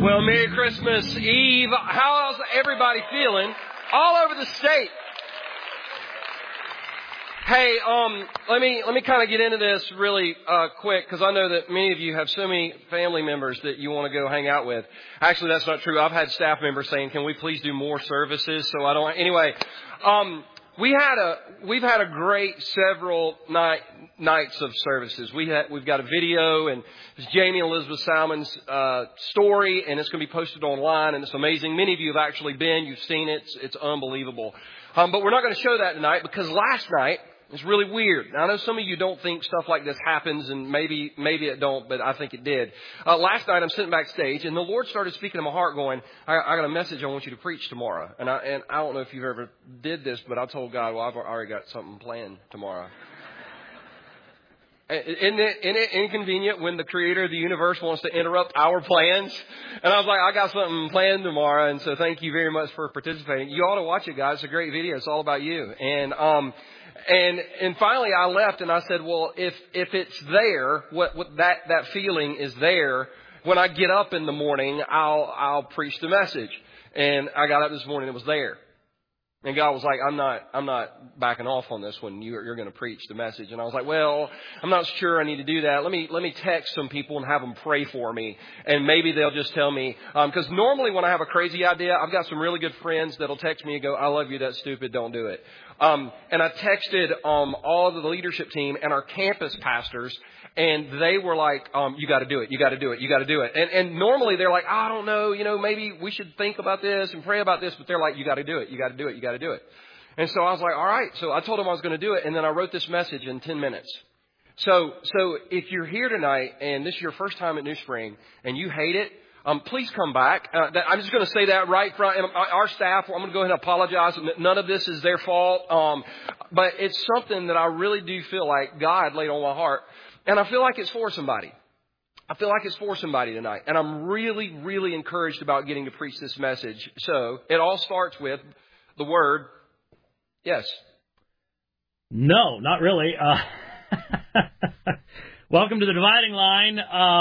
Well, Merry Christmas Eve. How's everybody feeling all over the state? Hey, let me kind of get into this really quick, because I know that many of you have so many family members that you want to go hang out with. Actually, that's not true. I've had staff members saying, "Can we please do more services?" So I don't. Anyway, we've had a great several nights of services. We've got a video, and it's Jamie and Elizabeth Salmon's story, and it's going to be posted online, and it's amazing. Many of you have actually been. You've seen it. It's unbelievable. But we're not going to show that tonight, because last night, it's really weird. Now, I know some of you don't think stuff like this happens, and maybe it don't, but I think it did. Last night, I'm sitting backstage, and the Lord started speaking to my heart going, I got a message I want you to preach tomorrow. And I don't know if you've ever did this, but I told God, well, I've already got something planned tomorrow. Isn't it inconvenient when the creator of the universe wants to interrupt our plans? And I was like, I got something planned tomorrow, and so thank you very much for participating. You ought to watch it, guys. It's a great video. It's all about you. And finally I left, and I said, well, if it's there, what that feeling is there, when I get up in the morning, I'll preach the message. And I got up this morning, it was there. And God was like, I'm not backing off on this one. You're going to preach the message. And I was like, well, I'm not sure I need to do that. Let me text some people and have them pray for me. And maybe they'll just tell me, because normally when I have a crazy idea, I've got some really good friends that'll text me and go, I love you, that's stupid, don't do it. And I texted all of the leadership team and our campus pastors, and they were like, you got to do it, you got to do it, you got to do it. And normally they're like, I don't know, maybe we should think about this and pray about this, but they're like, you got to do it, you got to do it, you got to do it. And so I was like, all right. So I told them I was going to do it, and then I wrote this message in 10 minutes. So if you're here tonight and this is your first time at New Spring and you hate it, please come back. I'm just going to say that right front. And our staff, I'm going to go ahead and apologize. None of this is their fault. But it's something that I really do feel like God laid on my heart. And I feel like it's for somebody. I feel like it's for somebody tonight. And I'm really, really encouraged about getting to preach this message. So it all starts with the word yes. No, not really. Welcome to the Dividing Line.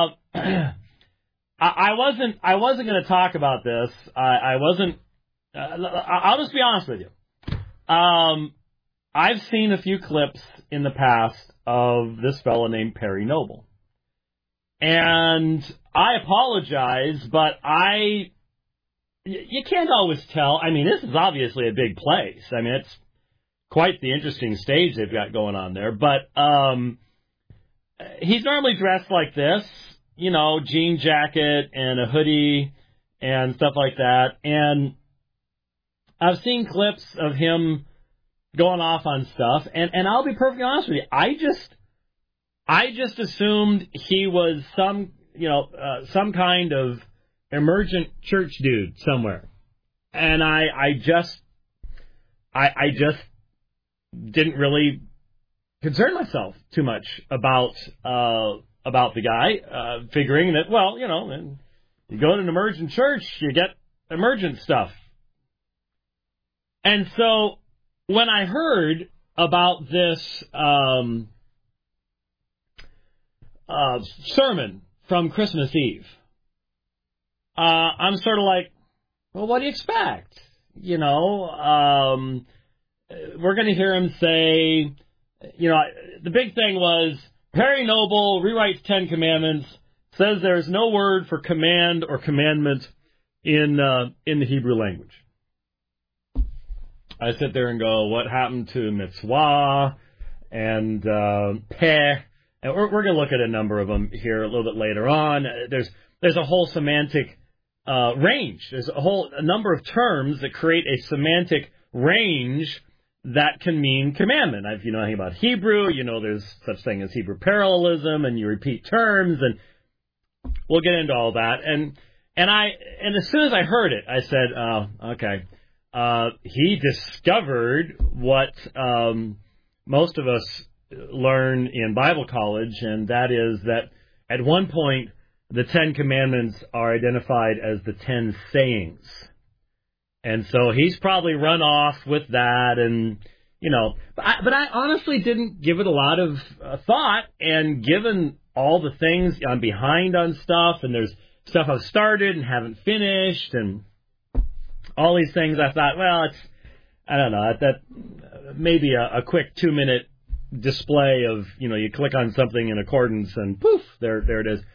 I wasn't going to talk about this. I wasn't. I'll just be honest with you. I've seen a few clips in the past of this fellow named Perry Noble, and I apologize, but you can't always tell. I mean, this is obviously a big place. I mean, it's quite the interesting stage they've got going on there. But he's normally dressed like this. Jean jacket and a hoodie and stuff like that. And I've seen clips of him going off on stuff. And I'll be perfectly honest with you. I just assumed he was some kind of emergent church dude somewhere. And I just didn't really concern myself too much about the guy, figuring that, well, you go to an emergent church, you get emergent stuff. And so when I heard about this sermon from Christmas Eve, I'm sort of like, well, what do you expect? We're going to hear him say, the big thing was, Perry Noble rewrites 10 Commandments, says there's no word for command or commandment in the Hebrew language. I sit there and go, what happened to mitzvah and peh? And we're going to look at a number of them here a little bit later on. There's a whole semantic range. There's a number of terms that create a semantic range that can mean commandment. If you know anything about Hebrew, there's such thing as Hebrew parallelism, and you repeat terms, and we'll get into all that. And as soon as I heard it, I said, oh, okay. He discovered what most of us learn in Bible college, and that is that at one point, the 10 Commandments are identified as the 10 sayings. And so he's probably run off with that, and, but I honestly didn't give it a lot of thought, and given all the things I'm behind on stuff, and there's stuff I've started and haven't finished, and all these things. I thought, well, I don't know, that maybe a quick 2-minute display of, you click on something in accordance and poof, there it is.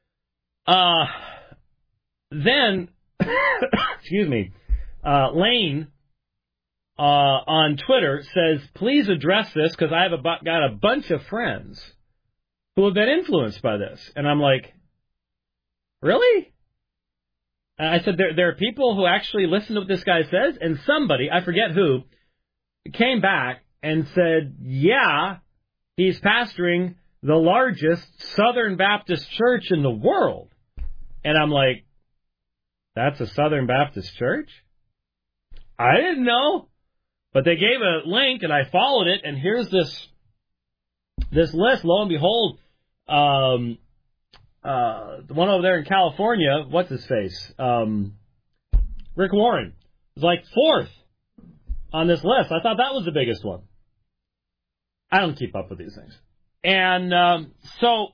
Then, excuse me, Lane on Twitter says, please address this because I have got a bunch of friends who have been influenced by this. And I'm like, really? And I said, there are people who actually listen to what this guy says, and somebody, I forget who, came back and said, yeah, he's pastoring the largest Southern Baptist church in the world. And I'm like, that's a Southern Baptist church? I didn't know. But they gave a link, and I followed it, and here's this list. Lo and behold, the one over there in California, what's his face? Rick Warren is like 4th on this list. I thought that was the biggest one. I don't keep up with these things. And oh,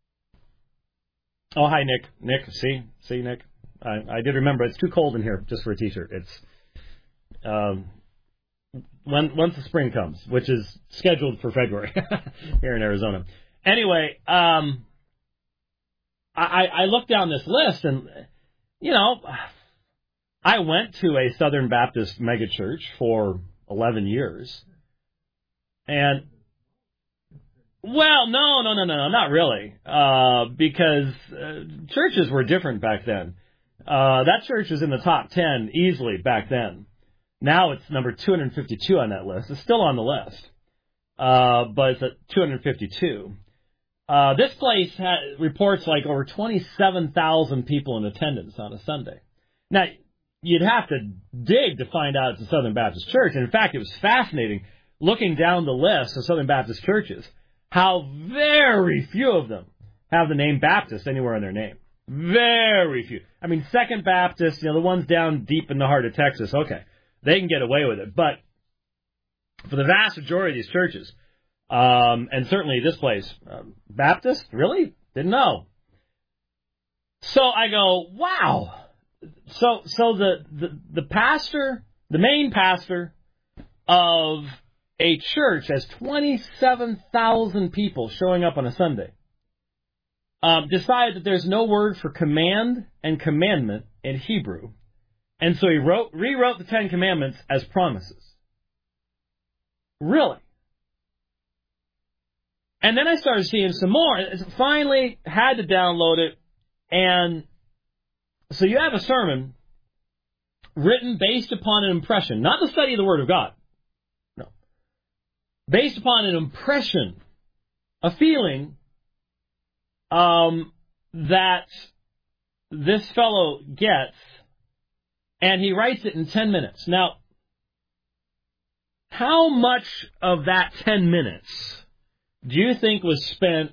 hi, Nick. Nick, see, Nick? I did remember it's too cold in here just for a T-shirt. It's once the spring comes, which is scheduled for February here in Arizona. Anyway, I looked down this list, and, I went to a Southern Baptist megachurch for 11 years. And, well, no, not really, because churches were different back then. That church was in the top 10 easily back then. Now it's number 252 on that list. It's still on the list, but it's at 252. This place reports like over 27,000 people in attendance on a Sunday. Now, you'd have to dig to find out it's a Southern Baptist church. And in fact, it was fascinating looking down the list of Southern Baptist churches, how very few of them have the name Baptist anywhere in their name. Very few. I mean, Second Baptist, the ones down deep in the heart of Texas, okay, they can get away with it. But for the vast majority of these churches, and certainly this place, Baptist, really? Didn't know. So I go, wow. So the pastor, the main pastor of a church has 27,000 people showing up on a Sunday. Decided that there's no word for command and commandment in Hebrew. And so he rewrote the 10 Commandments as promises. Really? And then I started seeing some more. Finally had to download it. And so you have a sermon written based upon an impression, not the study of the Word of God. No. Based upon an impression, a feeling that this fellow gets, and he writes it in 10 minutes. Now, how much of that 10 minutes do you think was spent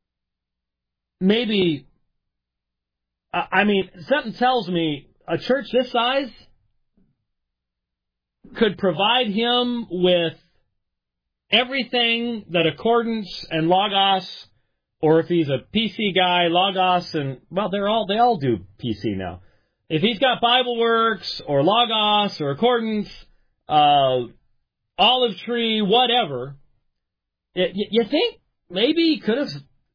maybe, something tells me a church this size could provide him with everything that Accordance and Logos, or if he's a PC guy, Logos and, well, they all do PC now. If he's got BibleWorks or Logos or Accordance, Olive Tree, whatever, you think maybe he could have,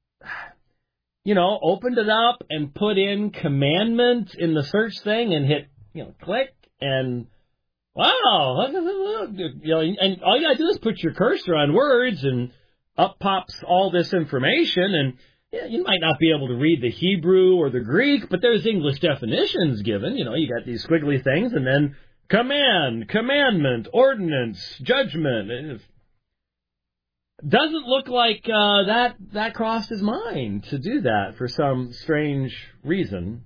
opened it up and put in commandment in the search thing and hit, click and, wow, and all you gotta do is put your cursor on words and up pops all this information, and you might not be able to read the Hebrew or the Greek, but there's English definitions given. You got these squiggly things, and then command, commandment, ordinance, judgment. It doesn't look like that crossed his mind to do that for some strange reason.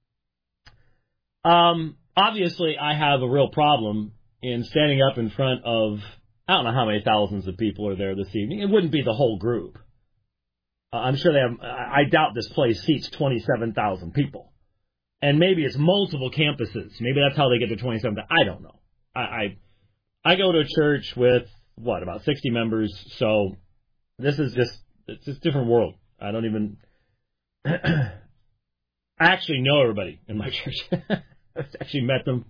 Obviously, I have a real problem in standing up in front of, I don't know how many thousands of people are there this evening. It wouldn't be the whole group. I'm sure they have, I doubt this place seats 27,000 people. And maybe it's multiple campuses. Maybe that's how they get to 27,000. I don't know. I go to a church with, about 60 members. So this is it's a different world. I don't even, I actually know everybody in my church. I've actually met them.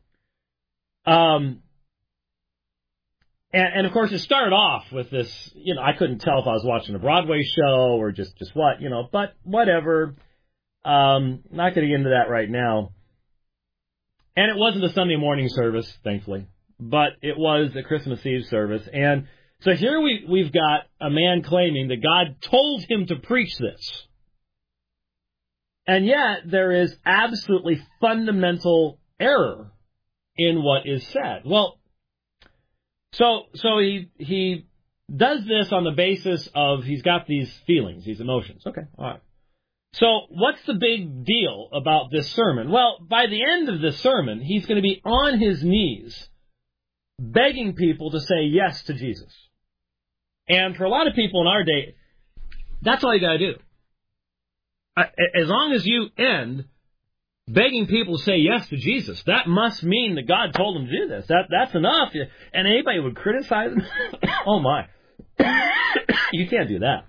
And of course, it started off with this, I couldn't tell if I was watching a Broadway show or just what, but whatever. Not going to get into that right now. And it wasn't a Sunday morning service, thankfully, but it was a Christmas Eve service. And so here we've got a man claiming that God told him to preach this. And yet there is absolutely fundamental error in what is said. Well, so he does this on the basis of he's got these feelings, these emotions. Okay, all right. So what's the big deal about this sermon? Well, by the end of this sermon, he's going to be on his knees begging people to say yes to Jesus. And for a lot of people in our day, that's all you got to do. As long as you end begging people to say yes to Jesus, that must mean that God told them to do this. That's enough. And anybody would criticize him. Oh my. You can't do that.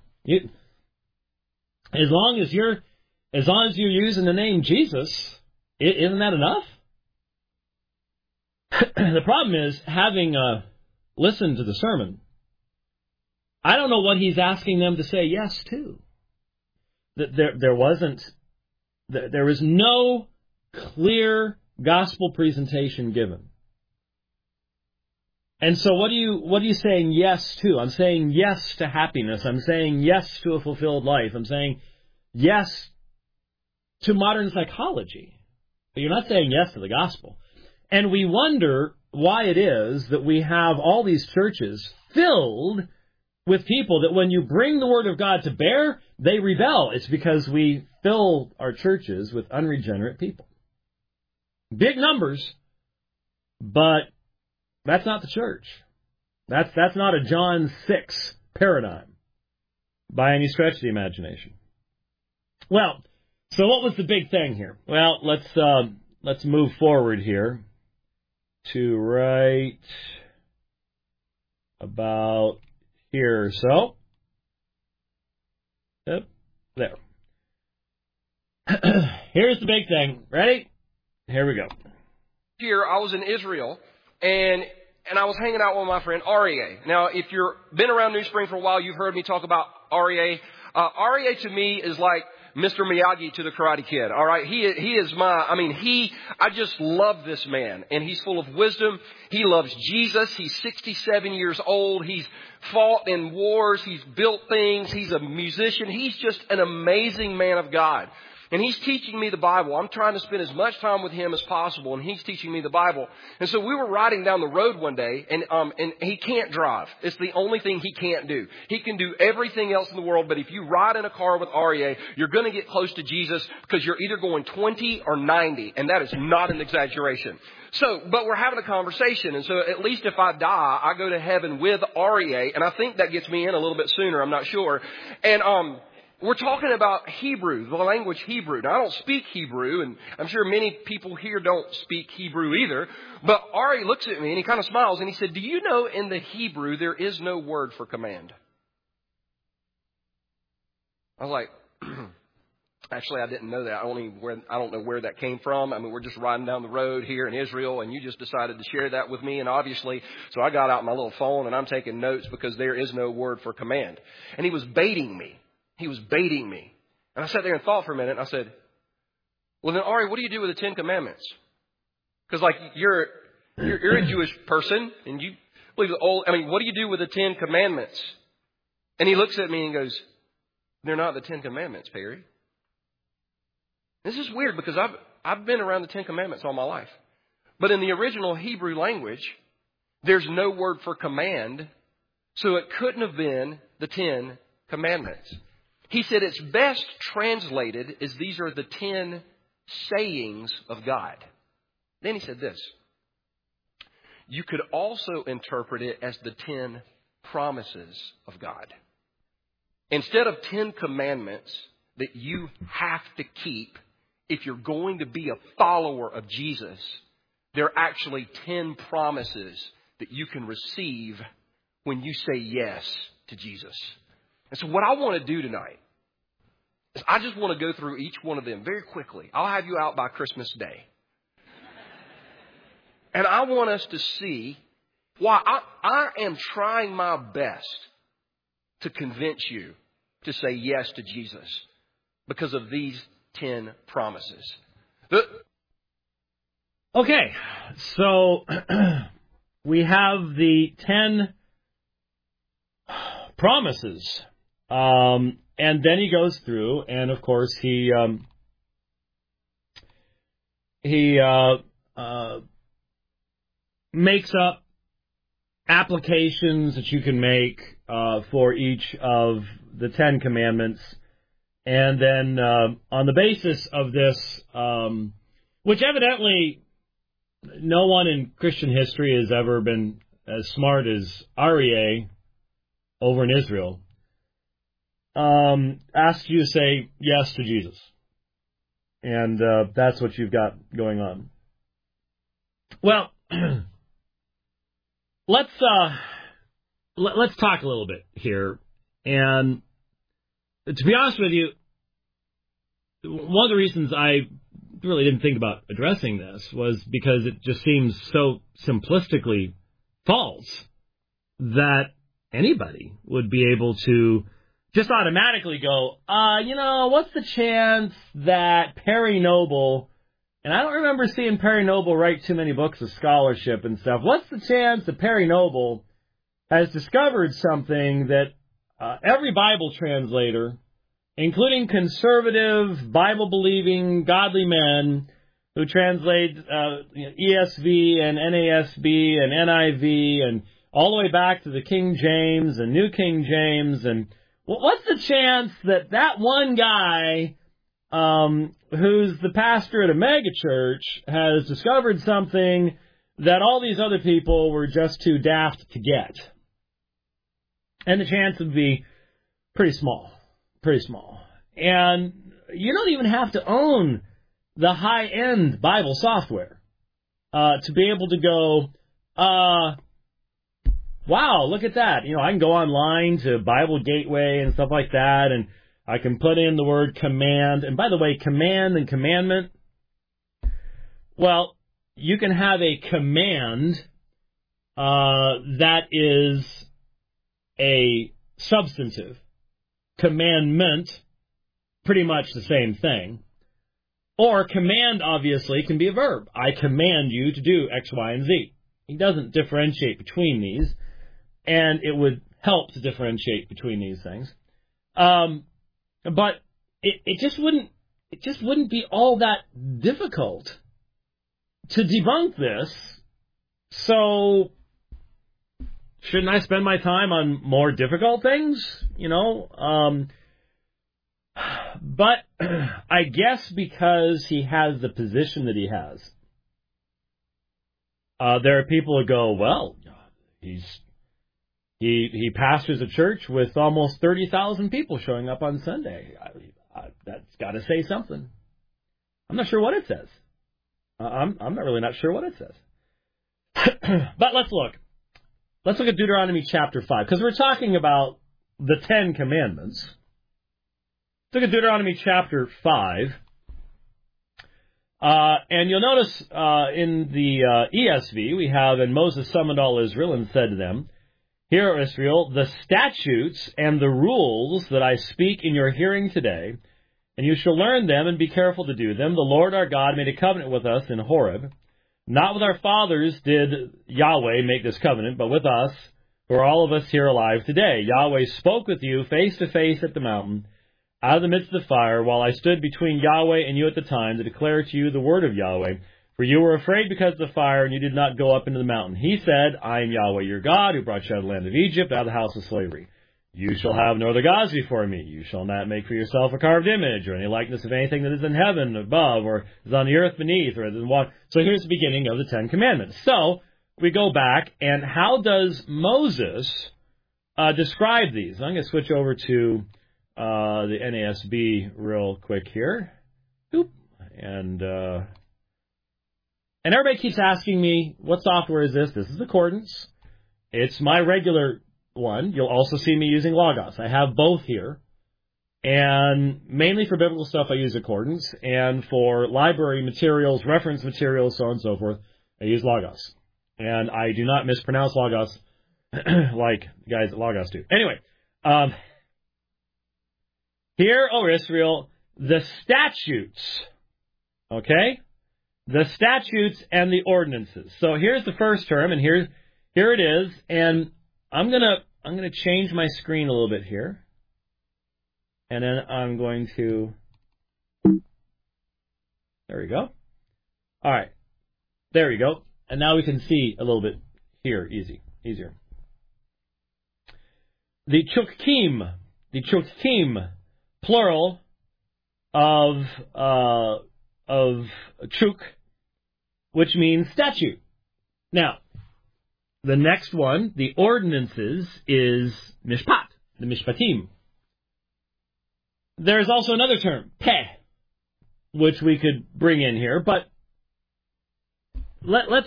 As long as you're using the name Jesus, isn't that enough? The problem is, having listened to the sermon, I don't know what he's asking them to say yes to. There was no clear gospel presentation given. And so what are you saying yes to? I'm saying yes to happiness. I'm saying yes to a fulfilled life. I'm saying yes to modern psychology. But you're not saying yes to the gospel. And we wonder why it is that we have all these churches filled with people that when you bring the Word of God to bear, they rebel. It's because we fill our churches with unregenerate people. Big numbers, but that's not the church. That's not a John 6 paradigm by any stretch of the imagination. Well, so what was the big thing here? Well, let's move forward here to right about here or so. Yep, there. Here's the big thing. Ready? Here we go. Here, I was in Israel, and I was hanging out with my friend Aryeh. Now, if you've been around New Spring for a while, you've heard me talk about Aryeh. Aryeh to me is like Mr. Miyagi to the Karate Kid. All right. He is I just love this man, and he's full of wisdom. He loves Jesus. He's 67 years old. He's fought in wars. He's built things. He's a musician. He's just an amazing man of God. And he's teaching me the Bible. I'm trying to spend as much time with him as possible, and he's teaching me the Bible. And so we were riding down the road one day, and he can't drive. It's the only thing he can't do. He can do everything else in the world, but if you ride in a car with Aryeh, you're going to get close to Jesus because you're either going 20 or 90, and that is not an exaggeration. So, but we're having a conversation, and so at least if I die, I go to heaven with Aryeh, and I think that gets me in a little bit sooner. I'm not sure. And we're talking about Hebrew, the language Hebrew. Now, I don't speak Hebrew, and I'm sure many people here don't speak Hebrew either. But Ari looks at me, and he kind of smiles, and he said, "Do you know in the Hebrew there is no word for command?" I was like, actually, I didn't know that. I don't know where that came from. I mean, we're just riding down the road here in Israel, and you just decided to share that with me. And obviously, so I got out my little phone, and I'm taking notes because there is no word for command. And he was baiting me. He was baiting me. And I sat there and thought for a minute. And I said, well, then, Ari, what do you do with the Ten Commandments? Because, like, you're a Jewish person, and you believe what do you do with the Ten Commandments? And he looks at me and goes, they're not the Ten Commandments, Perry. This is weird because I've been around the Ten Commandments all my life. But in the original Hebrew language, there's no word for command, so it couldn't have been the Ten Commandments. He said it's best translated as these are the 10 sayings of God. Then he said this. You could also interpret it as the 10 promises of God. Instead of 10 commandments that you have to keep if you're going to be a follower of Jesus, there are actually 10 promises that you can receive when you say yes to Jesus. And so what I want to do tonight is I just want to go through each one of them very quickly. I'll have you out by Christmas Day. And I want us to see why I am trying my best to convince you to say yes to Jesus because of these 10 promises. Okay, so we have the 10 promises. And then he goes through, and of course he makes up applications that you can make for each of the 10 commandments. And then on the basis of this, which evidently no one in Christian history has ever been as smart as Aryeh over in Israel, asks you to say yes to Jesus. And that's what you've got going on. Well, let's talk a little bit here. And to be honest with you, one of the reasons I really didn't think about addressing this was because it just seems so simplistically false that anybody would be able to just automatically go, what's the chance that Perry Noble, and I don't remember seeing Perry Noble write too many books of scholarship and stuff, what's the chance that Perry Noble has discovered something that every Bible translator, including conservative, Bible-believing, godly men who translate ESV and NASB and NIV and all the way back to the King James and New King James, and what's the chance that that one guy who's the pastor at a megachurch has discovered something that all these other people were just too daft to get? And the chance would be pretty small. And you don't even have to own the high-end Bible software to be able to go, wow, look at that. I can go online to Bible Gateway and stuff like that, and I can put in the word command. And by the way, command and commandment, well, you can have a command that is a substantive. Commandment, pretty much the same thing. Or command, obviously, can be a verb. I command you to do X, Y, and Z. He doesn't differentiate between these, and it would help to differentiate between these things. But it just wouldn't be all that difficult to debunk this. So shouldn't I spend my time on more difficult things? But I guess because he has the position that he has, there are people who go, well, he pastors a church with almost 30,000 people showing up on Sunday. That's got to say something. I'm not sure what it says. I'm really not sure what it says. But let's look. Let's look at Deuteronomy chapter 5, because we're talking about the 10 commandments. Let's look at Deuteronomy chapter 5. And you'll notice in the ESV, we have, and Moses summoned all Israel and said to them, Hear, Israel, the statutes and the rules that I speak in your hearing today, and you shall learn them and be careful to do them. The Lord our God made a covenant with us in Horeb. Not with our fathers did Yahweh make this covenant, but with us, who are all of us here alive today. Yahweh spoke with you face to face at the mountain, out of the midst of the fire, while I stood between Yahweh and you at the time to declare to you the word of Yahweh. For you were afraid because of the fire, and you did not go up into the mountain. He said, I am Yahweh your God, who brought you out of the land of Egypt, out of the house of slavery. You shall have no other gods before me. You shall not make for yourself a carved image, or any likeness of anything that is in heaven above, or is on the earth beneath, or is in water. So here's the beginning of the 10 Commandments. So we go back, and how does Moses describe these? I'm going to switch over to the NASB real quick here. Oop. And everybody keeps asking me, what software is this? This is Accordance. It's my regular one. You'll also see me using Logos. I have both here. And mainly for biblical stuff, I use accordance. And for library materials, reference materials, so on and so forth, I use Logos. And I do not mispronounce Logos like guys at Logos do. Anyway, here, O Israel, the statutes, okay? The statutes and the ordinances. So here's the first term, and here it is. And I'm gonna change my screen a little bit here. And then I'm going to, there we go. All right, there we go. And now we can see a little bit here, easier. The chukkim, plural of chuk, which means statute. Now, the next one, the ordinances, is mishpat, the mishpatim. There's also another term, peh, which we could bring in here, but let's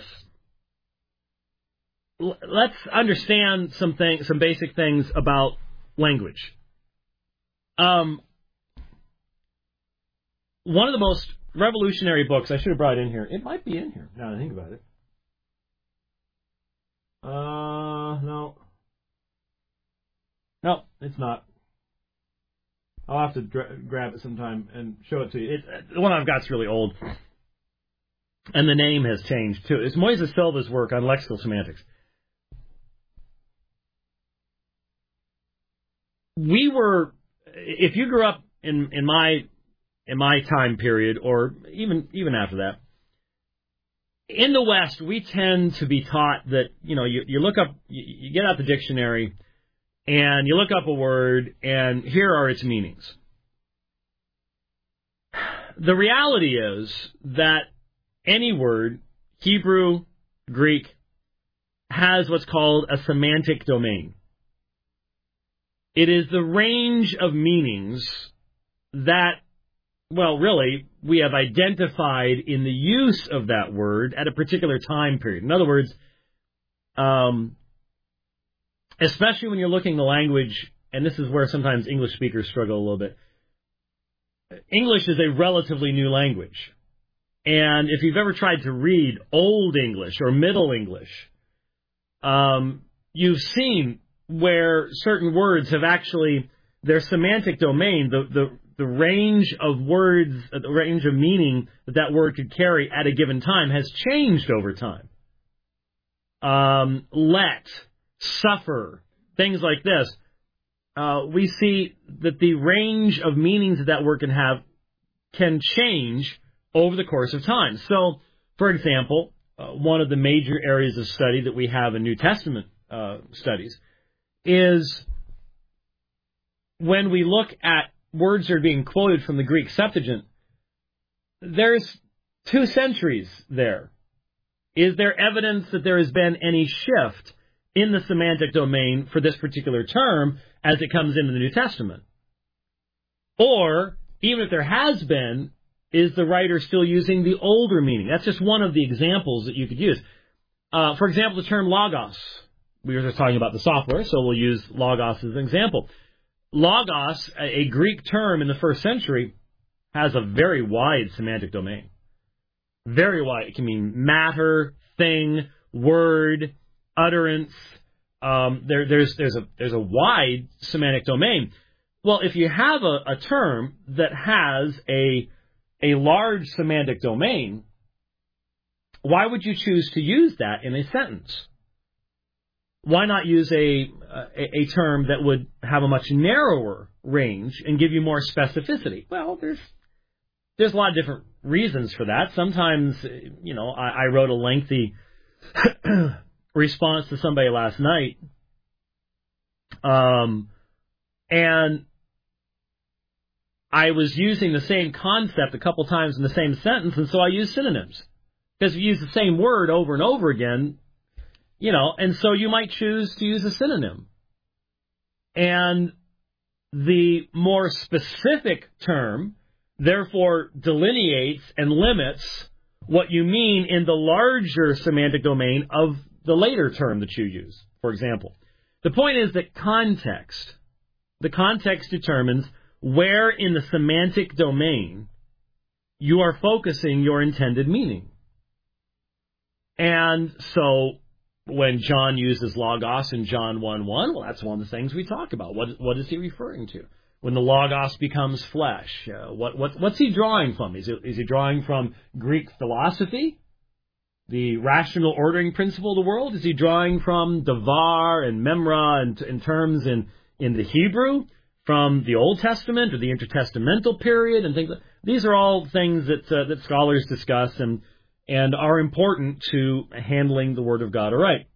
understand some basic things about language. One of the most revolutionary books, I should have brought it in here. It might be in here, now that I think about it. No, it's not. I'll have to grab it sometime and show it to you. The one I've got's really old. And the name has changed, too. It's Moises Silva's work on lexical semantics. If you grew up in my time period, or even after that, in the West, we tend to be taught that, you look up, you get out the dictionary, and you look up a word, and here are its meanings. The reality is that any word, Hebrew, Greek, has what's called a semantic domain. It is the range of meanings that, really, we have identified in the use of that word at a particular time period. In other words, especially when you're looking the language, and this is where sometimes English speakers struggle a little bit. English is a relatively new language. And if you've ever tried to read Old English or Middle English, you've seen where certain words have actually, their semantic domain, the range of words, the range of meaning that word could carry at a given time has changed over time. Let, suffer, things like this. We see that the range of meanings that word can have can change over the course of time. So, for example, one of the major areas of study that we have in New Testament studies is when we look at words that are being quoted from the Greek Septuagint, there's 2 centuries there. Is there evidence that there has been any shift in the semantic domain for this particular term as it comes into the New Testament? Or, even if there has been, is the writer still using the older meaning? That's just one of the examples that you could use. For example, the term logos. We were just talking about the software, so we'll use logos as an example. Logos, a Greek term in the first century, has a very wide semantic domain. Very wide. It can mean matter, thing, word, utterance. There's a wide semantic domain. Well, if you have a term that has a large semantic domain, why would you choose to use that in a sentence? Why not use a term that would have a much narrower range and give you more specificity? Well, there's a lot of different reasons for that. Sometimes, I wrote a lengthy response to somebody last night, and I was using the same concept a couple times in the same sentence, and so I used synonyms. Because if you use the same word over and over again, and so you might choose to use a synonym. And the more specific term, therefore, delineates and limits what you mean in the larger semantic domain of the later term that you use, for example. The point is that the context determines where in the semantic domain you are focusing your intended meaning. And so when John uses logos in John 1:1, well, that's one of the things we talk about. What is he referring to? When the logos becomes flesh, what's he drawing from? Is he drawing from Greek philosophy, the rational ordering principle of the world? Is he drawing from Davar and Memra in terms in the Hebrew, from the Old Testament or the intertestamental period and things like that? These are all things that scholars discuss and are important to handling the Word of God aright.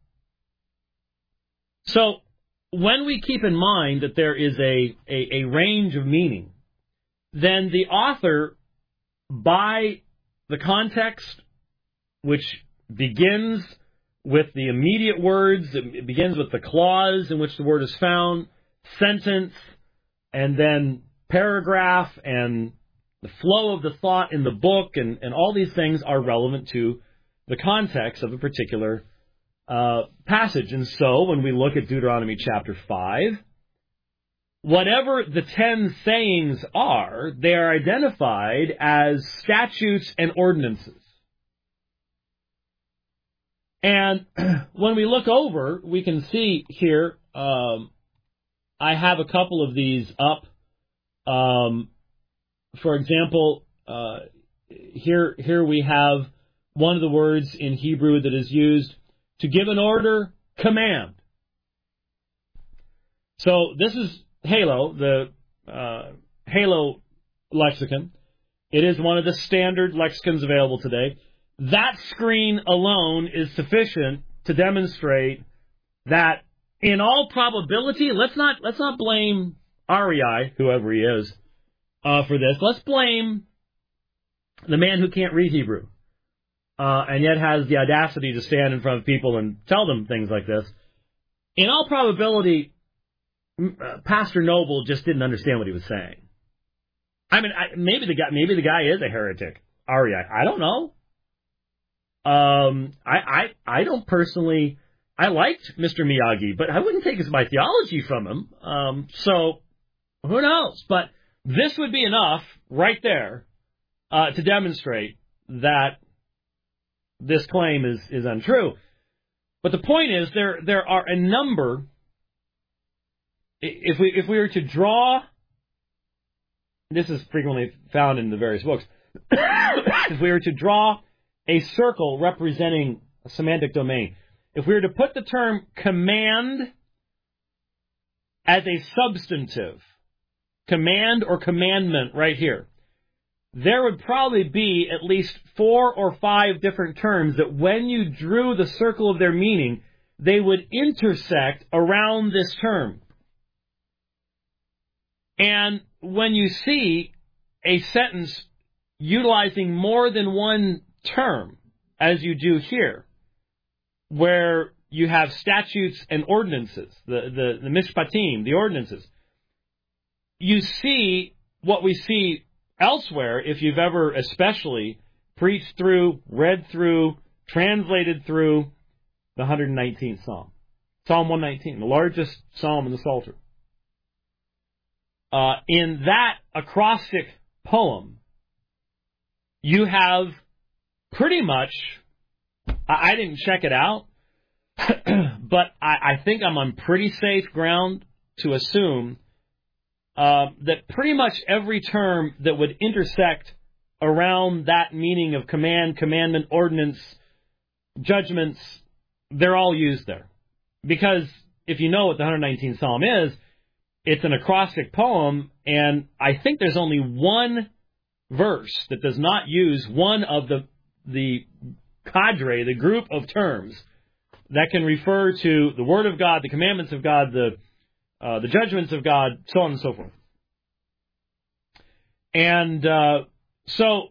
So when we keep in mind that there is a range of meaning, then the author, by the context, which begins with the immediate words, it begins with the clause in which the word is found, sentence, and then paragraph, and the flow of the thought in the book, and all these things are relevant to the context of a particular passage. And so when we look at Deuteronomy chapter 5, whatever the 10 sayings are, they are identified as statutes and ordinances. And when we look over, we can see here, I have a couple of these up. For example, here we have one of the words in Hebrew that is used to give an order, command. So this is Halo, the Halo lexicon. It is one of the standard lexicons available today. That screen alone is sufficient to demonstrate that in all probability, let's not blame REI, whoever he is, for this. Let's blame the man who can't read Hebrew, and yet has the audacity to stand in front of people and tell them things like this. In all probability, Pastor Noble just didn't understand what he was saying. I mean, maybe the guy is a heretic. REI, I don't know. I don't personally. I liked Mr. Miyagi, but I wouldn't take my theology from him. So who knows? But this would be enough right there to demonstrate that this claim is untrue. But the point is, there are a number. If we were to draw, this is frequently found in the various books. If we were to draw a circle representing a semantic domain, if we were to put the term command as a substantive, command or commandment right here, there would probably be at least 4 or 5 different terms that when you drew the circle of their meaning, they would intersect around this term. And when you see a sentence utilizing more than one term, as you do here, where you have statutes and ordinances, the mishpatim, the ordinances, you see what we see elsewhere, if you've ever especially preached through, read through, translated through the 119th Psalm. Psalm 119, the largest psalm in the Psalter. In that acrostic poem, you have pretty much, I didn't check it out, but I think I'm on pretty safe ground to assume that pretty much every term that would intersect around that meaning of command, commandment, ordinance, judgments, they're all used there. Because if you know what the 119th Psalm is, it's an acrostic poem, and I think there's only one verse that does not use one of the cadre, the group of terms that can refer to the Word of God, the commandments of God, the judgments of God, so on and so forth. And so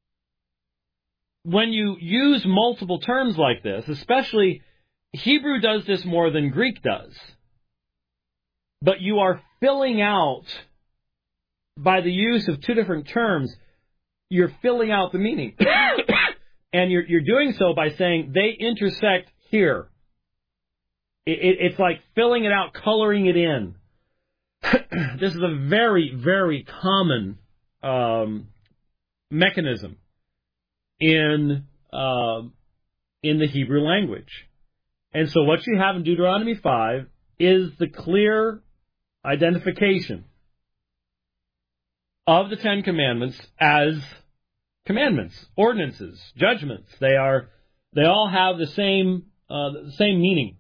when you use multiple terms like this, especially Hebrew does this more than Greek does, but you are filling out, by the use of 2 different terms, you're filling out the meaning. And you're doing so by saying they intersect here. It's like filling it out, coloring it in. this is a very, very common mechanism in the Hebrew language. And so what you have in Deuteronomy 5 is the clear identification of the Ten Commandments as commandments, ordinances, judgments. They all have the same meaning.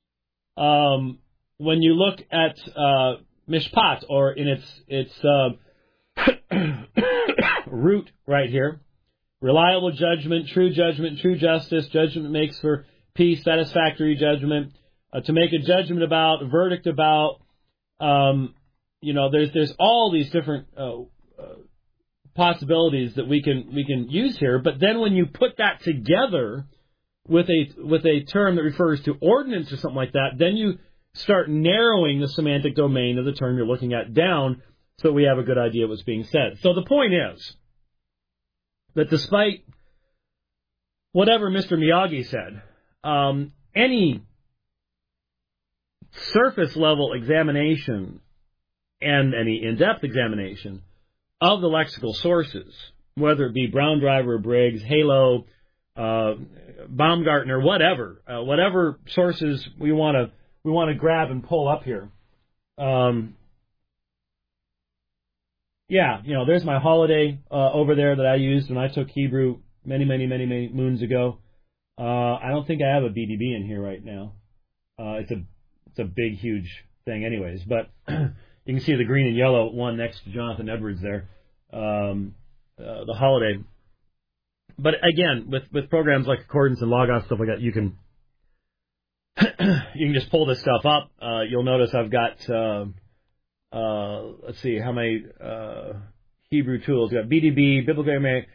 When you look at mishpat, or in its root right here, reliable judgment, true justice, judgment makes for peace, satisfactory judgment, to make a judgment about, a verdict about, there's all these different possibilities that we can use here. But then when you put that together with a term that refers to ordinance or something like that, then you start narrowing the semantic domain of the term you're looking at down, so we have a good idea of what's being said. So the point is that despite whatever Mr. Miyagi said, any surface-level examination and any in-depth examination of the lexical sources, whether it be Brown Driver, Briggs, Halo, Baumgartner, whatever sources we want to grab and pull up here. There's my holiday over there that I used when I took Hebrew many moons ago. I don't think I have a BDB in here right now. It's a big, huge thing anyways, but you can see the green and yellow one next to Jonathan Edwards there, the holiday. But again, with programs like Accordance and Logos, stuff like that, you can just pull this stuff up. You'll notice I've got, let's see, how many Hebrew tools. We've got BDB, Biblical Grammar,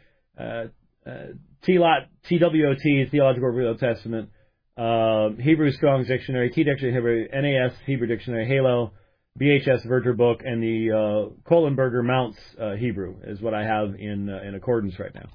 TLOT, TWOT, Theological Review of the Old Testament, Hebrew Strong's Dictionary, T-Dictionary Hebrew, NAS Hebrew Dictionary, Halo, BHS Virtual Book, and the Kohlenberger Mounts Hebrew is what I have in Accordance right now.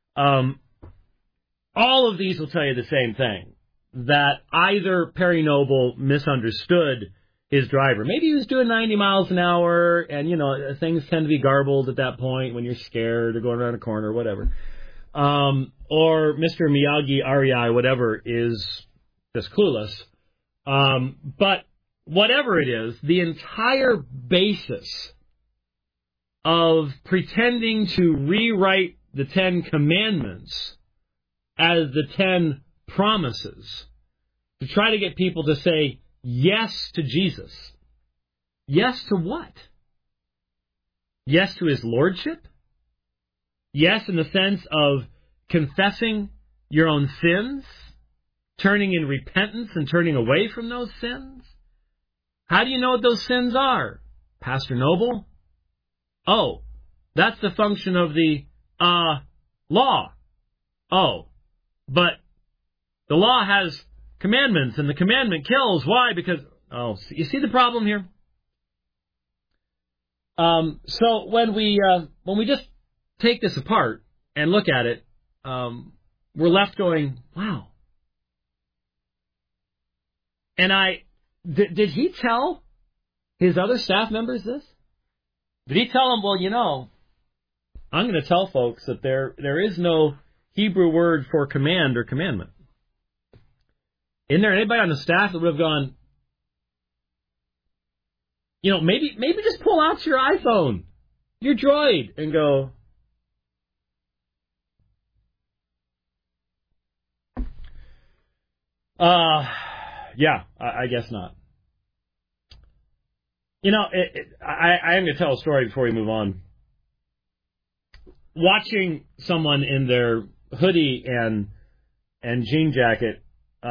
All of these will tell you the same thing, that either Perry Noble misunderstood his driver. Maybe he was doing 90 miles an hour, and, things tend to be garbled at that point when you're scared or going around a corner or whatever. Or Mr. Miyagi, REI, whatever, is just clueless. But whatever it is, the entire basis of pretending to rewrite the Ten Commandments as the 10 promises, to try to get people to say yes to Jesus. Yes to what? Yes to his lordship? Yes in the sense of confessing your own sins, turning in repentance and turning away from those sins? How do you know what those sins are, Pastor Noble? Oh, that's the function of the law. Oh, but the law has commandments, and the commandment kills. Why? Because, you see the problem here? So when we just take this apart and look at it, we're left going, wow. And did he tell his other staff members this? Did he tell them, well, I'm going to tell folks that there is no Hebrew word for command or commandment. Isn't there anybody on the staff that would have gone, maybe just pull out your iPhone, your Droid, and go, I guess not. I am going to tell a story before we move on. Watching someone in their hoodie and jean jacket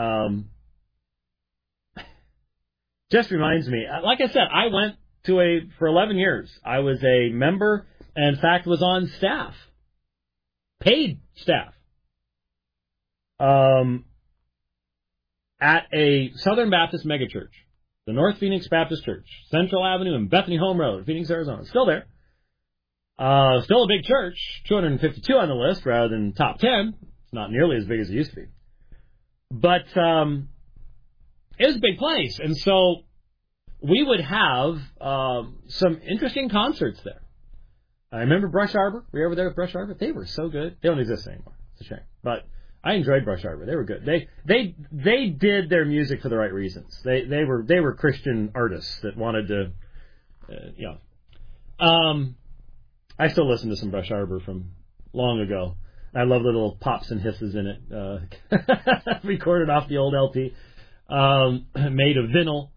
just reminds me. Like I said, I went for 11 years. I was a member, and in fact was on staff, paid staff, at a Southern Baptist megachurch, the North Phoenix Baptist Church, Central Avenue and Bethany Home Road, Phoenix, Arizona. Still there. Still a big church, 252 on the list rather than top 10. It's not nearly as big as it used to be. But it was a big place. And so we would have some interesting concerts there. I remember Brush Arbor. Were you ever there with Brush Arbor? They were so good. They don't exist anymore. It's a shame. But I enjoyed Brush Arbor. They were good. They did their music for the right reasons. They were Christian artists that wanted to, I still listen to some Brush Arbor from long ago. I love the little pops and hisses in it. Recorded off the old LP, made of vinyl.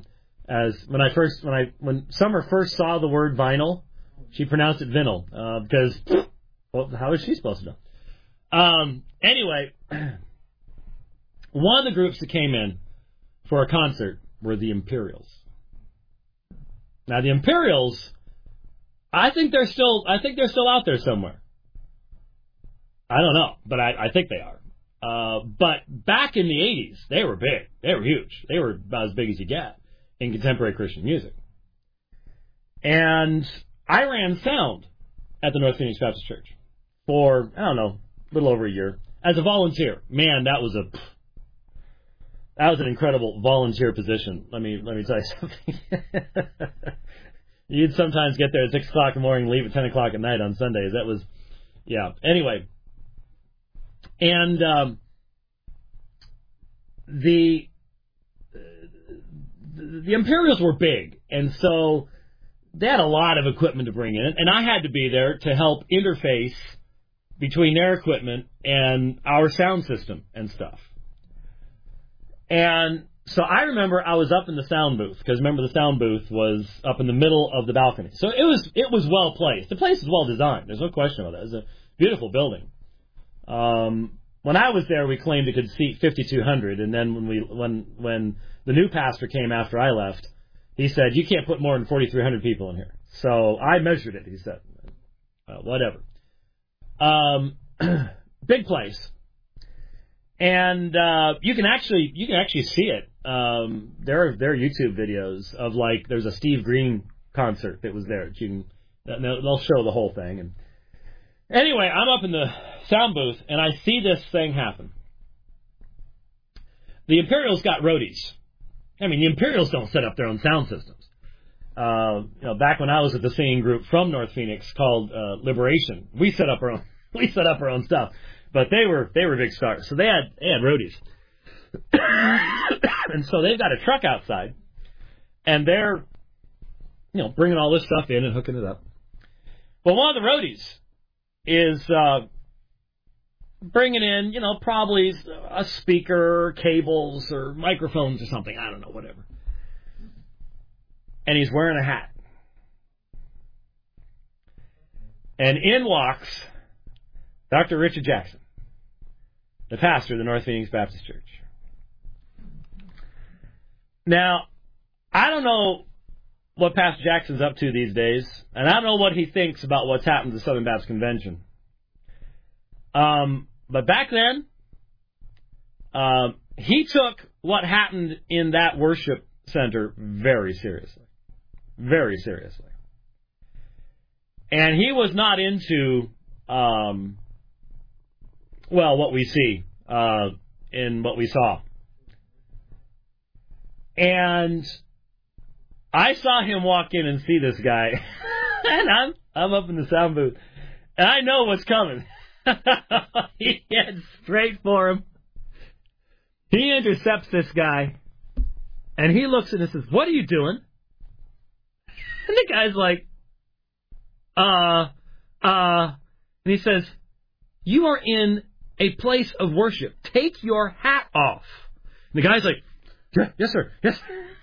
When Summer first saw the word vinyl, she pronounced it vinyl because, well, how is she supposed to know? Anyway, one of the groups that came in for a concert were the Imperials. Now, the Imperials, I think they're still out there somewhere. I don't know, but I think they are. But back in the 80s, they were big. They were huge. They were about as big as you get in contemporary Christian music. And I ran sound at the North Phoenix Baptist Church for, I don't know, a little over a year as a volunteer. Man, that was an incredible volunteer position. Let me tell you something. You'd sometimes get there at 6 o'clock in the morning, leave at 10 o'clock at night on Sundays. That was, yeah. Anyway, and the Imperials were big, and so they had a lot of equipment to bring in, and I had to be there to help interface between their equipment and our sound system and stuff. And so I remember I was up in the sound booth, because remember the sound booth was up in the middle of the balcony. So it was well placed. The place is well designed. There's no question about that. It's a beautiful building. When I was there, we claimed it could seat 5,200, and then when the new pastor came after I left, he said, you can't put more than 4,300 people in here. So I measured it, he said. Whatever. Big place. And you can actually see it. There are YouTube videos of, like, there's a Steve Green concert that was there. They'll show the whole thing. And anyway, I'm up in the sound booth, and I see this thing happen. The Imperials got roadies. I mean, the Imperials don't set up their own sound systems. Back when I was at the singing group from North Phoenix called Liberation, we set up our own stuff. But they were big stars, so they had roadies, and so they've got a truck outside, and they're bringing all this stuff in and hooking it up. Well, one of the roadies is bringing in probably a speaker, cables, or microphones or something. I don't know, whatever. And he's wearing a hat, and in walks Dr. Richard Jackson, the pastor of the North Phoenix Baptist Church. Now, I don't know what Pastor Jackson's up to these days, and I don't know what he thinks about what's happened to the Southern Baptist Convention. But back then, he took what happened in that worship center very seriously. Very seriously. And he was not into what we see in what we saw. And I saw him walk in and see this guy, and I'm up in the sound booth, and I know what's coming. He heads straight for him. He intercepts this guy, and he looks at him and says, "What are you doing?" And the guy's like, and he says, "You are in a place of worship. Take your hat off." And the guy's like, "Yes, sir. Yes."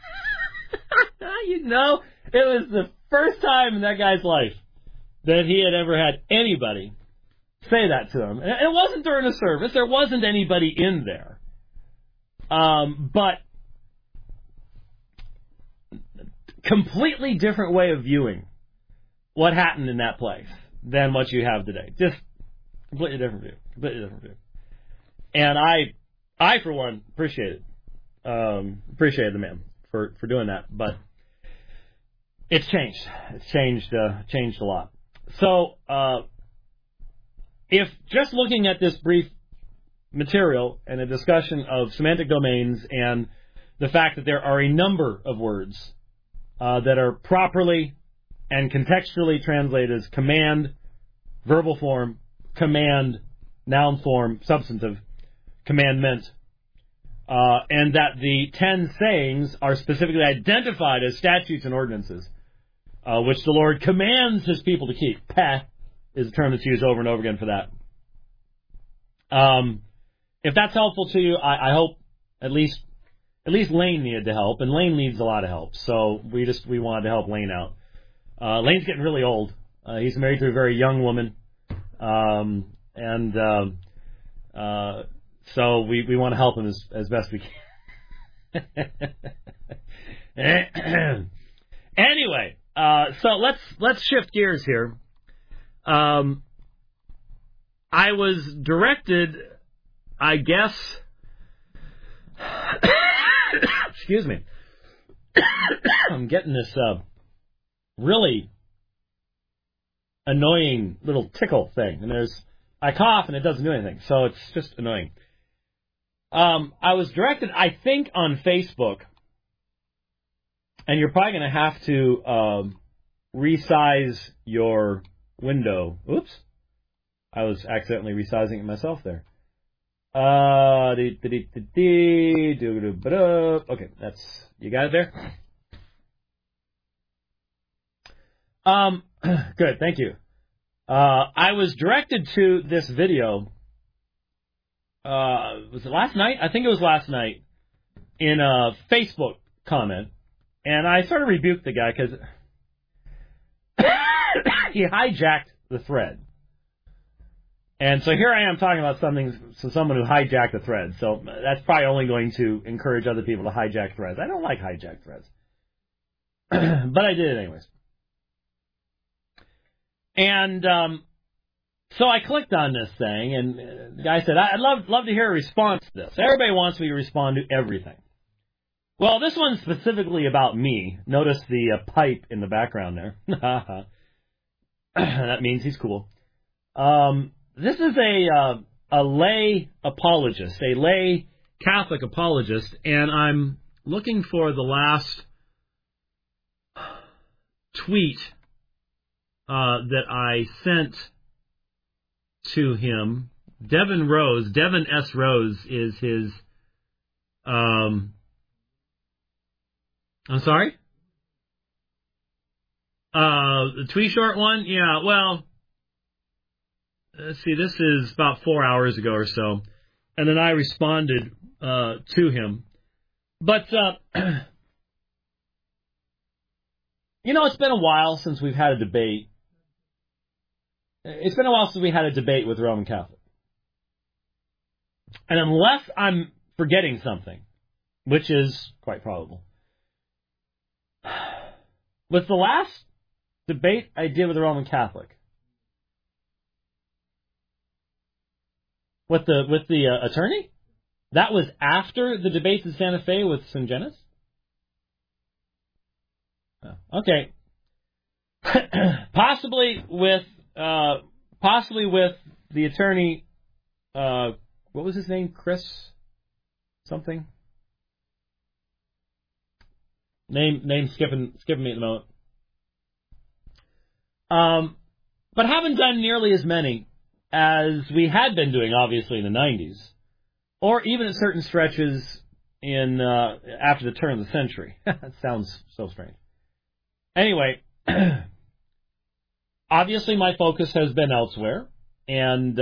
It was the first time in that guy's life that he had ever had anybody say that to him. And it wasn't during a service. There wasn't anybody in there. But completely different way of viewing what happened in that place than what you have today. Just completely different view. Completely different view. And I for one, appreciated the man for doing that. But it's changed. It's changed a lot. So, if just looking at this brief material and a discussion of semantic domains and the fact that there are a number of words that are properly and contextually translated as command, verbal form, command, noun form, substantive, commandment, and that the 10 sayings are specifically identified as statutes and ordinances, which the Lord commands His people to keep. Peh is a term that's used over and over again for that. If that's helpful to you, I hope at least Lane needed to help, and Lane needs a lot of help. So we wanted to help Lane out. Lane's getting really old. He's married to a very young woman, so we want to help him as best we can. Anyway, so let's shift gears here. I was directed, I guess. Excuse me. I'm getting this really annoying little tickle thing, and I cough and it doesn't do anything, so it's just annoying. I was directed, I think, on Facebook, and you're probably going to have to resize your window. Oops. I was accidentally resizing it myself there. Okay, you got it there? Good, thank you. I was directed to this video, was it last night? I think it was last night, in a Facebook comment, and I sort of rebuked the guy because he hijacked the thread. And so here I am talking about someone who hijacked the thread. So that's probably only going to encourage other people to hijack threads. I don't like hijacked threads. But I did it anyways. And so I clicked on this thing, and the guy said, I'd love to hear a response to this. Everybody wants me to respond to everything. Well, this one's specifically about me. Notice the pipe in the background there. That means he's cool. This is a lay apologist, a lay Catholic apologist, and I'm looking for the last tweet that I sent to him. Devin S. Rose is his, I'm sorry? The tweet short one? Yeah, well, let's see, this is about 4 hours ago or so, and then I responded to him. But, it's been a while since we've had a debate. It's been a while since we had a debate with Roman Catholic. And unless I'm forgetting something, which is quite probable, with the last debate I did with a Roman Catholic, with the attorney, that was after the debates in Santa Fe with Sungenis? Okay. Possibly with the attorney, what was his name? Chris something? Name skipping me at the moment. But haven't done nearly as many as we had been doing, obviously, in the 90s, or even at certain stretches in after the turn of the century. That sounds so strange. Anyway, obviously my focus has been elsewhere, and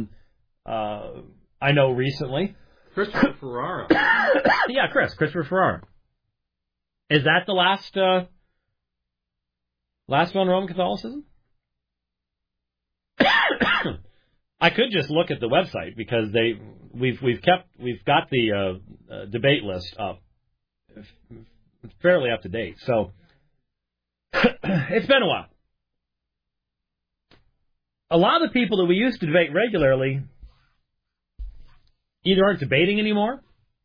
I know recently... Christopher Ferrara. Yeah, Christopher Ferrara. Is that the last one on Roman Catholicism? I could just look at the website because we've got the debate list up, fairly up to date. So it's been a while. A lot of the people that we used to debate regularly either aren't debating anymore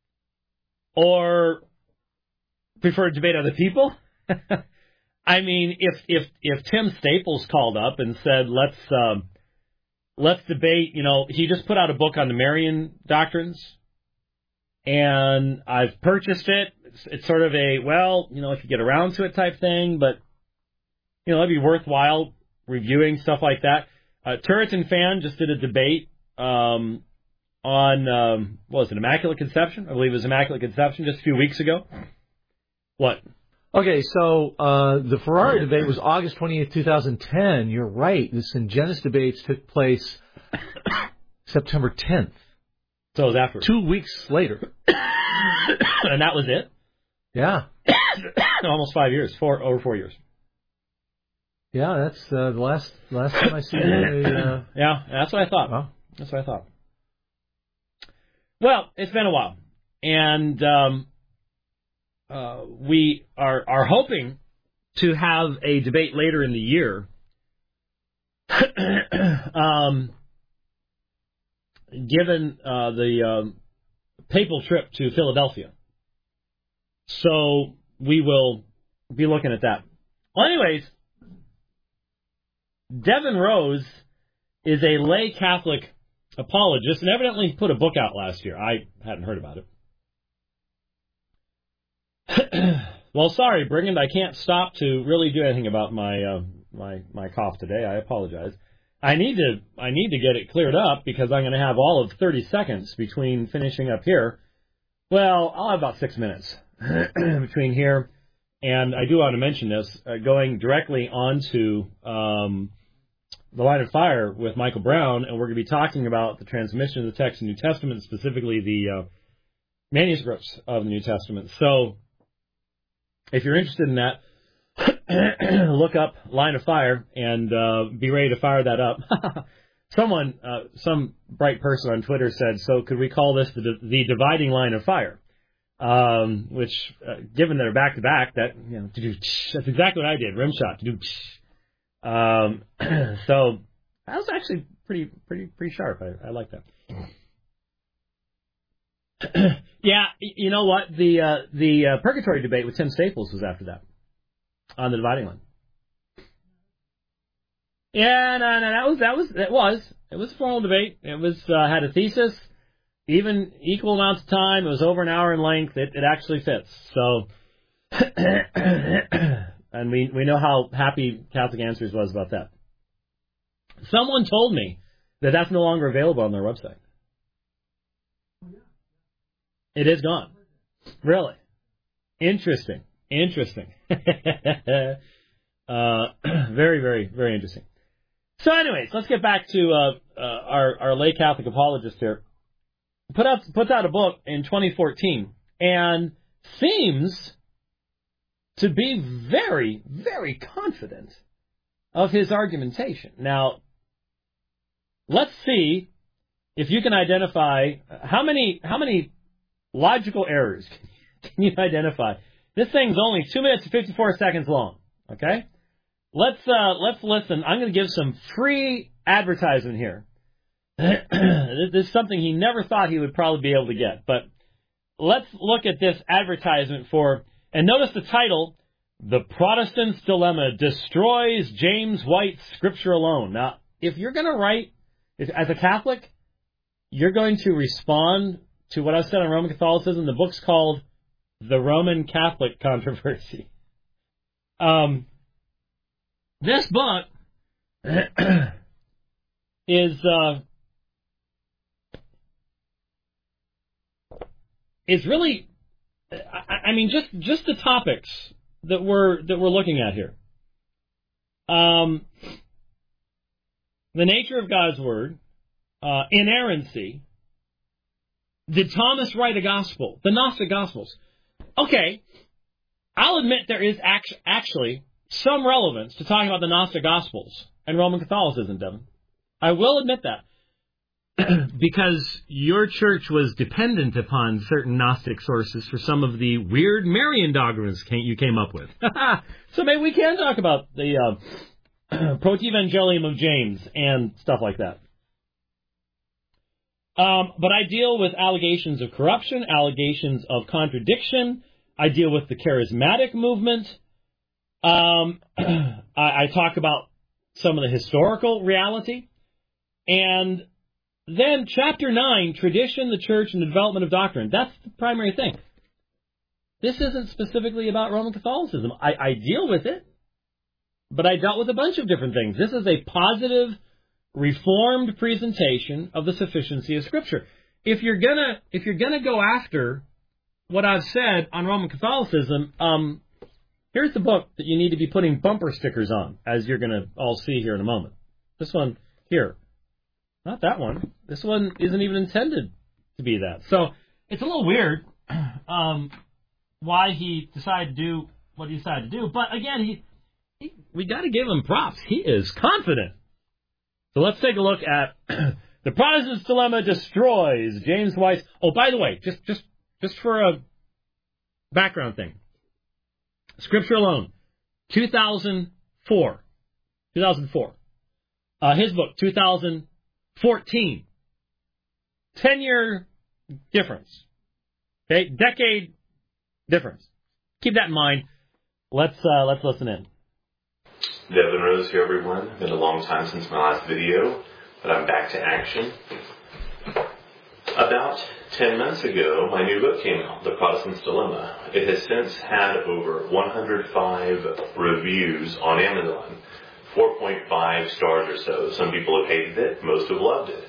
or prefer to debate other people. I mean, if Tim Staples called up and said, let's debate, he just put out a book on the Marian doctrines, and I've purchased it. it's sort of a, well, if you get around to it type thing, but, it'd be worthwhile reviewing stuff like that. Turret and Fan just did a debate on, what was it, Immaculate Conception? I believe it was Immaculate Conception just a few weeks ago. What? Okay, so the Ferrari debate was August 28th, 2010. You're right. The Syngenis debates took place September 10th. So it was after. 2 weeks later. And that was it? Yeah. Almost 5 years. Over 4 years. Yeah, that's the last time I see it. Yeah, that's what I thought. Huh? That's what I thought. Well, it's been a while. And we are hoping to have a debate later in the year. Given the papal trip to Philadelphia. So we will be looking at that. Well, anyways, Devin Rose is a lay Catholic apologist and evidently put a book out last year. I hadn't heard about it. Well, sorry, Brigand, I can't stop to really do anything about my my cough today. I apologize. I need to get it cleared up because I'm going to have all of 30 seconds between finishing up here. Well, I'll have about 6 minutes between here, and I do want to mention this, going directly onto the Line of Fire with Michael Brown, and we're going to be talking about the transmission of the text of the New Testament, specifically the manuscripts of the New Testament. So, if you're interested in that, look up Line of Fire and be ready to fire that up. Some bright person on Twitter said, so could we call this the dividing line of fire? Which, given that they're back to back, that's exactly what I did. Rim shot. So that was actually pretty sharp. I like that. Yeah, you know what? The Purgatory debate with Tim Staples was after that. On the dividing line. Yeah, no, it was a formal debate. It was had a thesis, even equal amounts of time. It was over an hour in length. It actually fits. So, and we know how happy Catholic Answers was about that. Someone told me that that's no longer available on their website. It is gone. Really? Interesting. Very, very, very interesting. So anyways, let's get back to our lay Catholic apologist here. Puts out a book in 2014 and seems to be very, very confident of his argumentation. Now, let's see if you can identify how many logical errors can you identify. This thing's only 2 minutes and 54 seconds long. Okay? Let's listen. I'm going to give some free advertisement here. This is something he never thought he would probably be able to get. But let's look at this advertisement and notice the title, The Protestant's Dilemma Destroys James White's Scripture Alone. Now, if you're going to write, as a Catholic, you're going to respond to what I've said on Roman Catholicism. The book's called The Roman Catholic Controversy. This book is really, I mean, just the topics that we're looking at here. The nature of God's Word, inerrancy. Did Thomas write a gospel? The Gnostic Gospels. Okay, I'll admit there is actually some relevance to talking about the Gnostic Gospels and Roman Catholicism, Devin. I will admit that. Because your church was dependent upon certain Gnostic sources for some of the weird Marian dogmas you came up with. So maybe we can talk about the Protevangelium of James and stuff like that. But I deal with allegations of corruption, allegations of contradiction. I deal with the charismatic movement. I talk about some of the historical reality. And then Chapter 9, Tradition, the Church, and the Development of Doctrine. That's the primary thing. this isn't specifically about Roman Catholicism. I deal with it, but I dealt with a bunch of different things. This is a positive, reformed presentation of the sufficiency of Scripture. If you're gonna go after what I've said on Roman Catholicism, here's the book that you need to be putting bumper stickers on, as you're gonna all see here in a moment. This one here, not that one. This one isn't even intended to be that. So it's a little weird why he decided to do what he decided to do. But again, we got to give him props. He is confident. So let's take a look at The Protestant's Dilemma Destroys James White's. Oh, by the way, just for a background thing, Scripture Alone, 2004. His book, 2014. 10-year difference. Okay, decade difference. Keep that in mind. Let's listen in. Devin Rose here, everyone. Been a long time since my last video, but I'm back to action. About 10 months ago, my new book came out, The Protestant's Dilemma. It has since had over 105 reviews on Amazon, 4.5 stars or so. Some people have hated it, most have loved it.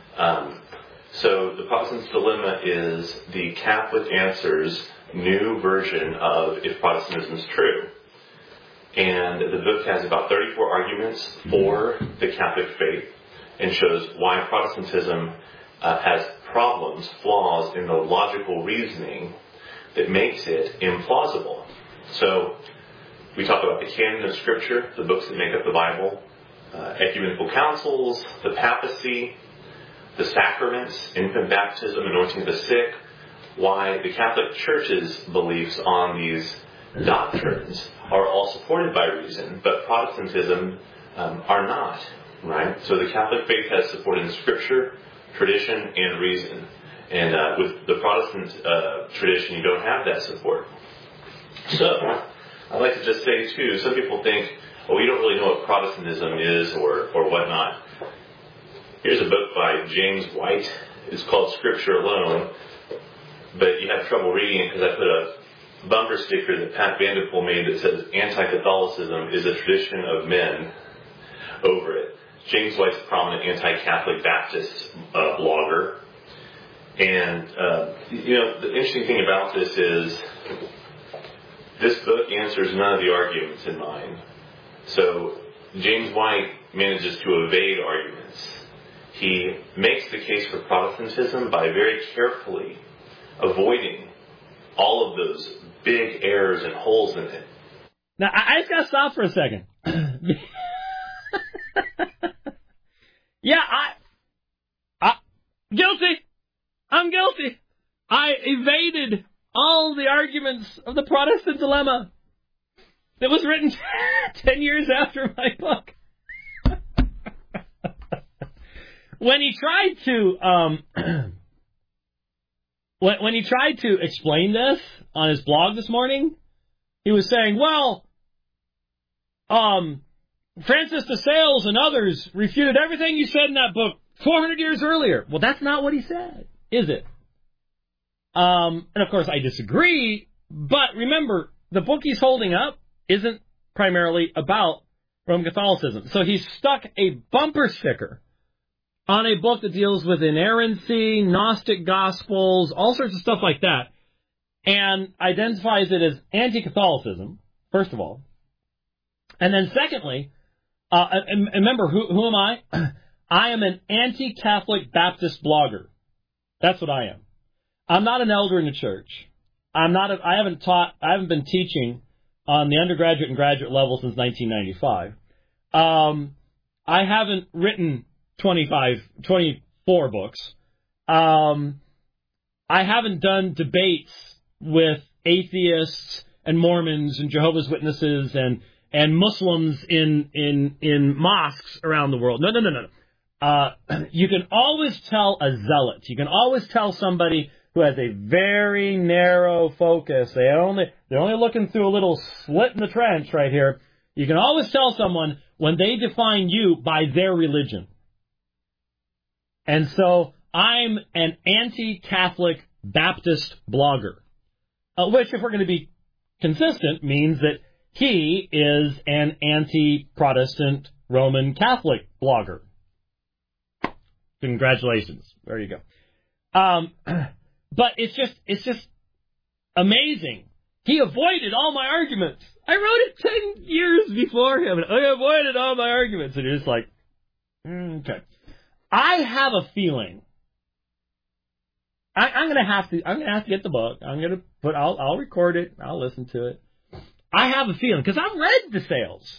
So The Protestant's Dilemma is the Catholic Answers new version of If Protestantism is True. And the book has about 34 arguments for the Catholic faith and shows why Protestantism has problems, flaws in the logical reasoning that makes it implausible. So we talk about the canon of Scripture, the books that make up the Bible, ecumenical councils, the papacy, the sacraments, infant baptism, anointing of the sick, why the Catholic Church's beliefs on these doctrines are all supported by reason, but Protestantism are not, right? So the Catholic faith has support in Scripture, tradition, and reason. And with the Protestant tradition, you don't have that support. So I'd like to just say, too, some people think, oh, you don't really know what Protestantism is or whatnot. Here's a book by James White. It's called Scripture Alone, but you have trouble reading it because I put a bumper sticker that Pat Vanderpool made that says anti-Catholicism is a tradition of men over it. James White's a prominent anti-Catholic Baptist blogger. And, the interesting thing about this is this book answers none of the arguments in mine. So James White manages to evade arguments. He makes the case for Protestantism by very carefully avoiding all of those big errors and holes in it. Now, I just got to stop for a second. Yeah, guilty. I'm guilty. I evaded all the arguments of the Protestant dilemma that was written 10 years after my book. When he tried to explain this on his blog this morning, he was saying, well, Francis de Sales and others refuted everything you said in that book 400 years earlier. Well, that's not what he said, is it? And of course, I disagree, but remember, the book he's holding up isn't primarily about Roman Catholicism. So he stuck a bumper sticker on a book that deals with inerrancy, Gnostic Gospels, all sorts of stuff like that, and identifies it as anti-Catholicism, first of all. And then secondly, and remember, who am I? I am an anti-Catholic Baptist blogger. That's what I am. I'm not an elder in the church. I haven't been teaching on the undergraduate and graduate level since 1995. I haven't written 24 books. I haven't done debates with atheists and Mormons and Jehovah's Witnesses and Muslims in mosques around the world. No. You can always tell a zealot. You can always tell somebody who has a very narrow focus. They're only looking through a little slit in the trench right here. You can always tell someone when they define you by their religion. And so I'm an anti-Catholic Baptist blogger. which, if we're going to be consistent, means that he is an anti-Protestant Roman Catholic blogger. Congratulations. There you go. But it's just amazing. He avoided all my arguments. I wrote it 10 years before him, and I avoided all my arguments. And you're just like, okay. I have a feeling. I'm gonna have to get the book. I'll record it. I'll listen to it. I have a feeling because I've read the sales.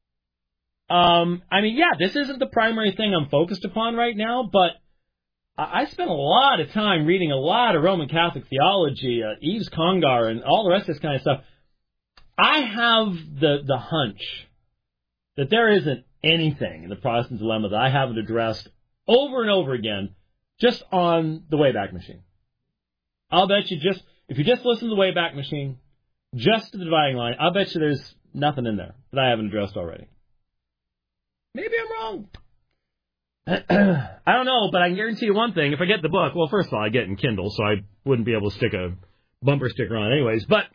This isn't the primary thing I'm focused upon right now, but I spent a lot of time reading a lot of Roman Catholic theology, Yves Congar, and all the rest of this kind of stuff. I have the hunch that there isn't anything in the Protestant dilemma that I haven't addressed over and over again just on the Wayback Machine. I'll bet you if you just listen to the Wayback Machine, just to the Dividing Line, I'll bet you there's nothing in there that I haven't addressed already. Maybe I'm wrong. I don't know, but I can guarantee you one thing. If I get the book, well, first of all, I get it in Kindle, so I wouldn't be able to stick a bumper sticker on it anyways. But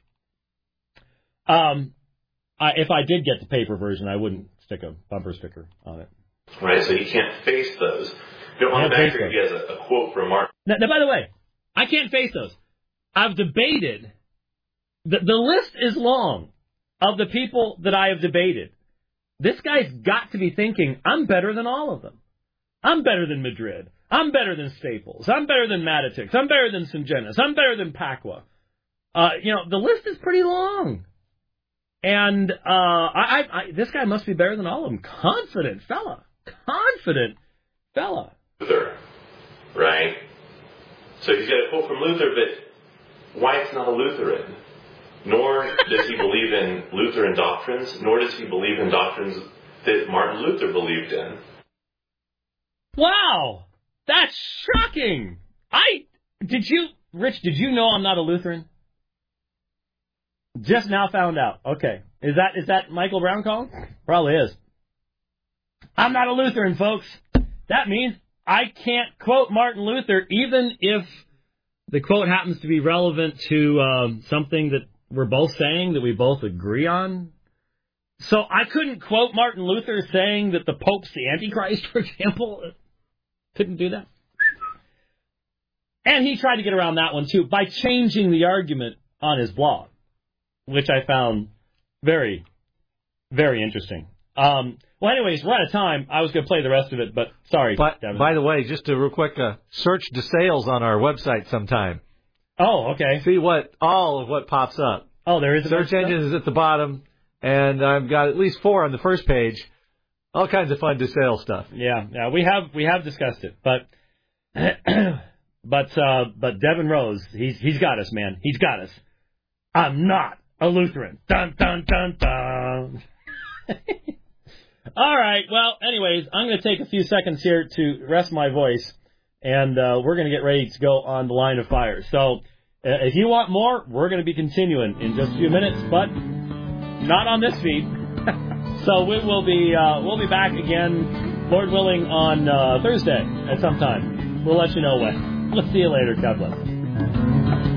if I did get the paper version, I wouldn't stick a bumper sticker on it. Right, so you can't face those. On the back here, he has a quote from Mark. Now, by the way, I can't face those. I've debated. The list is long of the people that I have debated. This guy's got to be thinking, I'm better than all of them. I'm better than Madrid. I'm better than Staples. I'm better than Matitix. I'm better than Sungenis. I'm better than Pacwa. The list is pretty long. And this guy must be better than all of them. Confident fella. Luther, right? So he's got a quote from Luther, but White's not a Lutheran. Nor does he believe in Lutheran doctrines, nor does he believe in doctrines that Martin Luther believed in. Wow! That's shocking! Rich, did you know I'm not a Lutheran? Just now found out. Okay. Is that Michael Brown calling? Probably is. I'm not a Lutheran, folks. That means I can't quote Martin Luther, even if the quote happens to be relevant to something that we're both saying that we both agree on. So I couldn't quote Martin Luther saying that the Pope's the Antichrist, for example. Couldn't do that. And he tried to get around that one, too, by changing the argument on his blog, which I found very, very interesting. Well, anyways, we're out of time. I was going to play the rest of it, but sorry. Devin. By the way, just a real quick search DeSales on our website sometime. Oh, okay. See all of what pops up. Oh, there is a search engine is at the bottom, and I've got at least 4 on the first page. All kinds of fun DeSales stuff. Yeah, we have discussed it, but Devin Rose, he's got us, man. He's got us. I'm not a Lutheran. Dun dun dun dun. All right. Well, anyways, I'm going to take a few seconds here to rest my voice, and we're going to get ready to go on the line of fire. So, if you want more, we're going to be continuing in just a few minutes, but not on this feed. So we'll be back again, Lord willing, on Thursday at some time. We'll let you know when. We'll see you later. God bless.